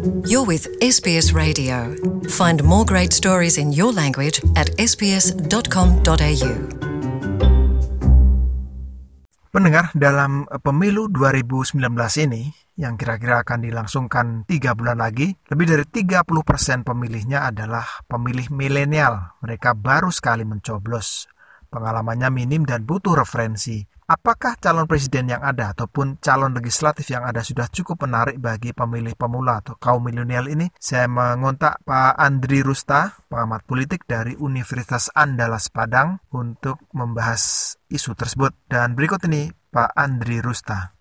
You're with SBS Radio. Find more great stories in your language at sbs.com.au. Pendengar, dalam pemilu 2019 ini, yang kira-kira akan dilangsungkan 3 bulan lagi, lebih dari 30% pemilihnya adalah pemilih milenial. Mereka baru sekali mencoblos. Pengalamannya minim dan butuh referensi. Apakah calon presiden yang ada ataupun calon legislatif yang ada sudah cukup menarik bagi pemilih pemula atau kaum milenial ini? Saya mengontak Pak Andri Rusta, pengamat politik dari Universitas Andalas Padang, untuk membahas isu tersebut. Dan berikut ini Pak Andri Rusta.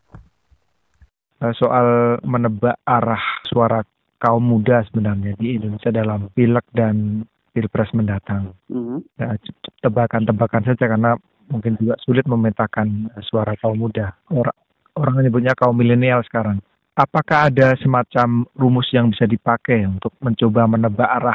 Soal menebak arah suara kaum muda sebenarnya di Indonesia dalam pileg dan pilpres mendatang. Ya, tebakan-tebakan saja karena mungkin juga sulit memetakan suara kaum muda. Orang menyebutnya kaum milenial sekarang. Apakah ada semacam rumus yang bisa dipakai untuk mencoba menebak arah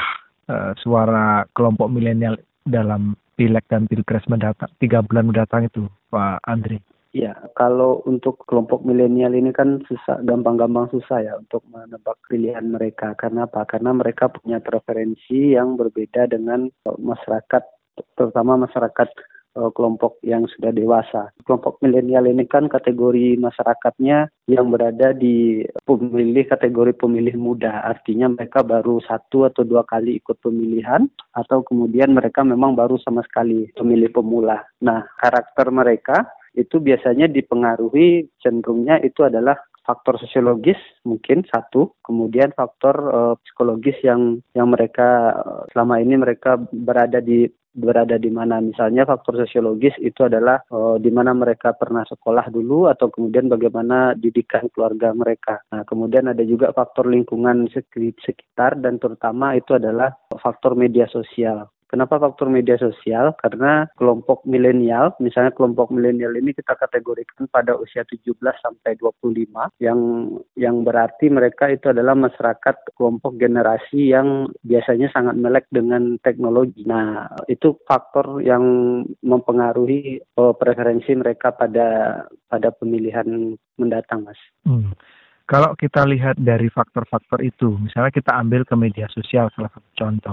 suara kelompok milenial dalam pileg dan pilpres mendatang 3 bulan mendatang itu, Pak Andri? Ya, kalau untuk kelompok milenial ini kan gampang-gampang susah ya untuk menebak pilihan mereka. Karena apa? Karena mereka punya preferensi yang berbeda dengan masyarakat, terutama masyarakat kelompok yang sudah dewasa. Kelompok milenial ini kan kategori masyarakatnya yang berada di kategori pemilih muda. Artinya mereka baru 1 atau 2 kali ikut pemilihan, atau kemudian mereka memang baru sama sekali pemilih pemula. Nah, karakter mereka itu biasanya dipengaruhi, cenderungnya itu adalah faktor sosiologis mungkin satu, kemudian faktor psikologis yang mereka selama ini mereka berada di mana. Misalnya faktor sosiologis itu adalah di mana mereka pernah sekolah dulu, atau kemudian bagaimana didikan keluarga mereka. Nah, kemudian ada juga faktor lingkungan sekitar, dan terutama itu adalah faktor media sosial. Kenapa faktor media sosial? Karena kelompok milenial, misalnya kelompok milenial ini kita kategorikan pada usia 17 sampai 25, yang berarti mereka itu adalah masyarakat kelompok generasi yang biasanya sangat melek dengan teknologi. Nah, itu faktor yang mempengaruhi preferensi mereka pada pemilihan mendatang, Mas. Kalau kita lihat dari faktor-faktor itu, misalnya kita ambil ke media sosial salah satu contoh.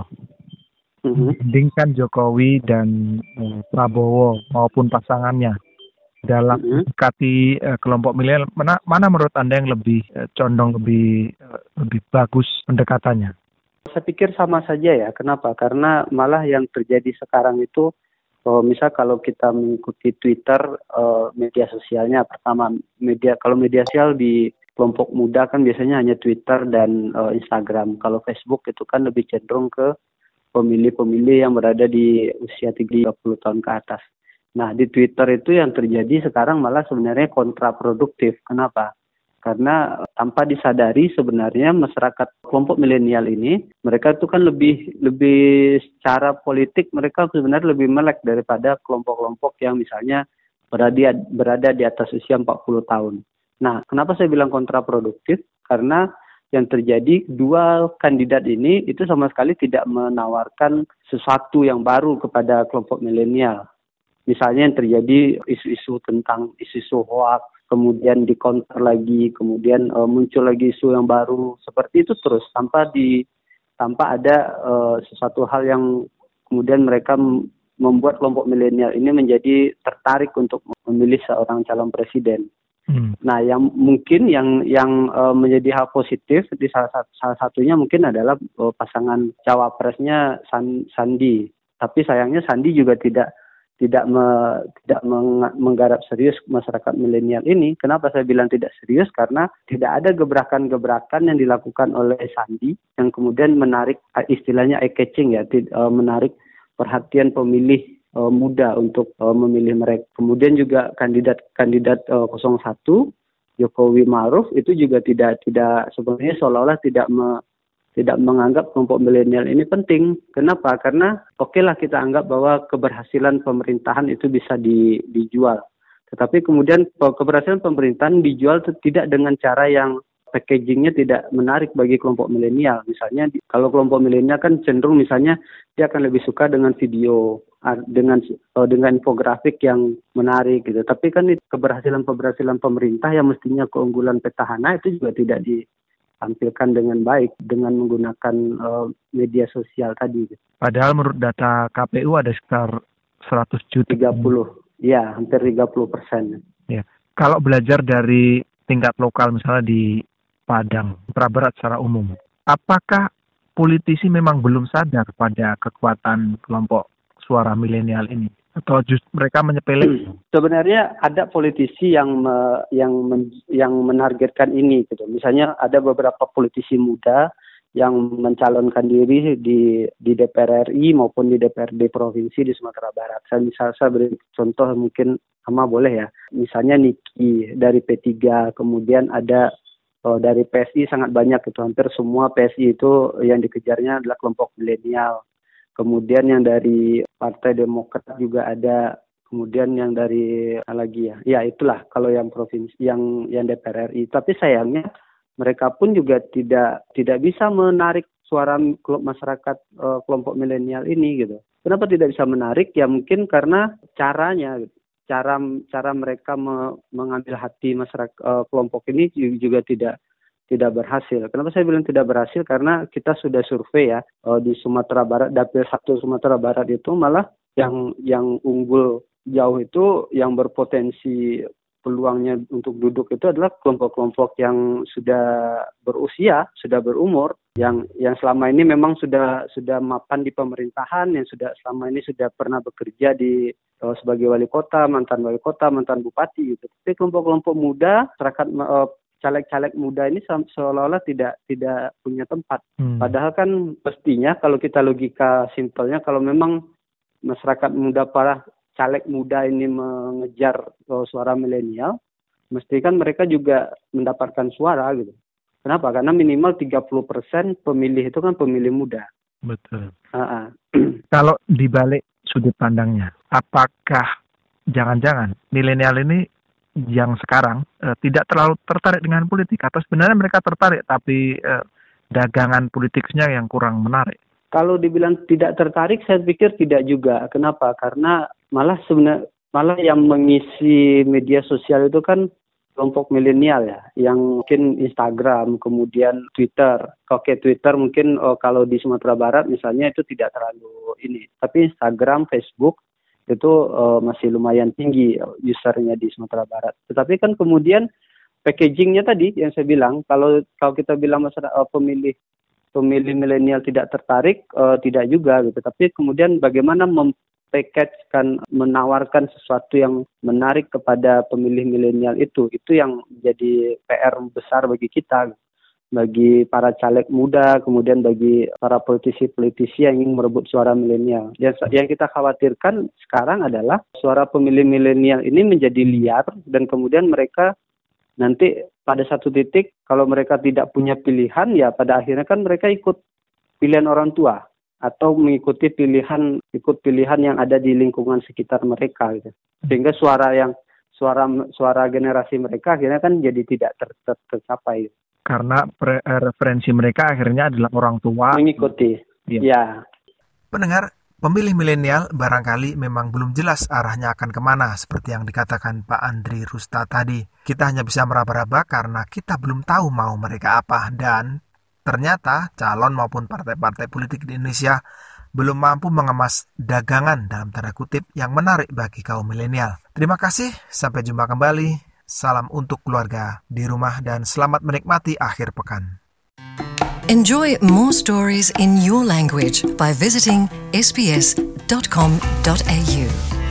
Bandingkan Jokowi dan Prabowo maupun pasangannya dalam mendekati kelompok milenial, mana menurut Anda yang lebih condong, lebih bagus pendekatannya? Saya pikir sama saja ya. Kenapa? Karena malah yang terjadi sekarang itu, misal kalau kita mengikuti Twitter, media sosialnya pertama, kalau media sosial di kelompok muda kan biasanya hanya Twitter dan Instagram. Kalau Facebook itu kan lebih cenderung ke pemilih-pemilih yang berada di usia 30 tahun ke atas. Nah, di Twitter itu yang terjadi sekarang malah sebenarnya kontraproduktif. Kenapa? Karena tanpa disadari sebenarnya masyarakat kelompok milenial ini, mereka itu kan lebih secara politik mereka sebenarnya lebih melek daripada kelompok-kelompok yang misalnya berada di atas usia 40 tahun. Nah, kenapa saya bilang kontraproduktif? Karena yang terjadi, 2 kandidat ini itu sama sekali tidak menawarkan sesuatu yang baru kepada kelompok milenial. Misalnya yang terjadi isu-isu tentang isu hoax, kemudian di-counter lagi, kemudian muncul lagi isu yang baru, seperti itu terus tanpa ada sesuatu hal yang kemudian mereka membuat kelompok milenial ini menjadi tertarik untuk memilih seorang calon presiden. Nah, yang mungkin yang menjadi hal positif di salah satunya mungkin adalah pasangan cawapresnya Sandi. Tapi sayangnya Sandi juga tidak menggarap serius masyarakat milenial ini. Kenapa saya bilang tidak serius? Karena tidak ada gebrakan-gebrakan yang dilakukan oleh Sandi yang kemudian menarik, istilahnya eye-catching ya, menarik perhatian pemilih muda untuk memilih mereka. Kemudian juga kandidat 01 Jokowi Ma'ruf itu juga tidak sebenarnya seolah-olah tidak menganggap kelompok milenial ini penting. Kenapa? Karena okelah kita anggap bahwa keberhasilan pemerintahan itu bisa dijual. Tetapi kemudian keberhasilan pemerintahan dijual tidak dengan cara yang packagingnya tidak menarik bagi kelompok milenial. Misalnya kalau kelompok milenial kan cenderung misalnya dia akan lebih suka dengan video, dengan infografik yang menarik gitu. Tapi kan keberhasilan pemerintah yang mestinya keunggulan petahana itu juga tidak tampilkan dengan baik dengan menggunakan media sosial tadi. Padahal menurut data KPU ada sekitar 100 juta. 30, ya hampir 30%. Ya. Kalau belajar dari tingkat lokal misalnya di Padang, Sumatera Barat secara umum, apakah politisi memang belum sadar pada kekuatan kelompok suara milenial ini? Atau justru mereka menyepelekan? Sebenarnya ada politisi yang menargetkan ini gitu. Misalnya ada beberapa politisi muda yang mencalonkan diri di DPR RI maupun di DPRD provinsi di Sumatera Barat. Saya beri contoh mungkin sama boleh ya. Misalnya Niki dari P3, kemudian ada dari PSI sangat banyak itu, hampir semua PSI itu yang dikejarnya adalah kelompok milenial. Kemudian yang dari Partai Demokrat juga ada, kemudian yang dari lagi ya itulah kalau yang provinsi, yang DPR RI. Tapi sayangnya mereka pun juga tidak bisa menarik suara masyarakat kelompok milenial ini gitu. Kenapa tidak bisa menarik? Ya mungkin karena caranya, cara mereka mengambil hati masyarakat kelompok ini juga tidak berhasil. Kenapa saya bilang tidak berhasil? Karena kita sudah survei ya di Sumatera Barat, Dapil 1 Sumatera Barat itu malah yang unggul jauh itu, yang berpotensi peluangnya untuk duduk itu adalah kelompok-kelompok yang sudah berusia, sudah berumur, yang selama ini memang sudah mapan di pemerintahan, yang selama ini sudah pernah bekerja di sebagai wali kota, mantan bupati gitu. Tapi kelompok-kelompok muda, masyarakat caleg-caleg muda ini seolah-olah tidak punya tempat. Padahal kan mestinya kalau kita logika simpelnya, kalau memang masyarakat muda, para caleg muda ini mengejar suara milenial, mesti kan mereka juga mendapatkan suara gitu. Kenapa? Karena minimal 30% pemilih itu kan pemilih muda. Betul. Kalau dibalik sudut pandangnya, apakah jangan-jangan milenial ini yang sekarang tidak terlalu tertarik dengan politik, atau sebenarnya mereka tertarik tapi dagangan politiknya yang kurang menarik? Kalau dibilang tidak tertarik, saya pikir tidak juga. Kenapa? Karena malah yang mengisi media sosial itu kan kelompok milenial ya, yang mungkin Instagram, kemudian Twitter. Oke, Twitter mungkin kalau di Sumatera Barat misalnya itu tidak terlalu ini, tapi Instagram, Facebook itu masih lumayan tinggi usernya di Sumatera Barat. Tetapi kan kemudian packagingnya tadi yang saya bilang, kalau kita bilang masyarakat pemilih milenial tidak tertarik, tidak juga gitu. Tapi kemudian bagaimana package-kan, menawarkan sesuatu yang menarik kepada pemilih milenial itu yang jadi PR besar bagi kita, bagi para caleg muda, kemudian bagi para politisi-politisi yang ingin merebut suara milenial. Yang kita khawatirkan sekarang adalah suara pemilih milenial ini menjadi liar, dan kemudian mereka nanti pada satu titik kalau mereka tidak punya pilihan, ya pada akhirnya kan mereka ikut pilihan orang tua, atau mengikuti pilihan yang ada di lingkungan sekitar mereka gitu. Sehingga suara generasi mereka akhirnya kan jadi tidak tercapai. Karena referensi mereka akhirnya adalah orang tua. Mengikuti. Ya. Pendengar, pemilih milenial barangkali memang belum jelas arahnya akan kemana, seperti yang dikatakan Pak Andri Rusta tadi. Kita hanya bisa meraba-raba karena kita belum tahu mau mereka apa, dan ternyata calon maupun partai-partai politik di Indonesia belum mampu mengemas dagangan dalam tanda kutip yang menarik bagi kaum milenial. Terima kasih, sampai jumpa kembali. Salam untuk keluarga di rumah dan selamat menikmati akhir pekan. Enjoy more stories in your language by visiting sbs.com.au.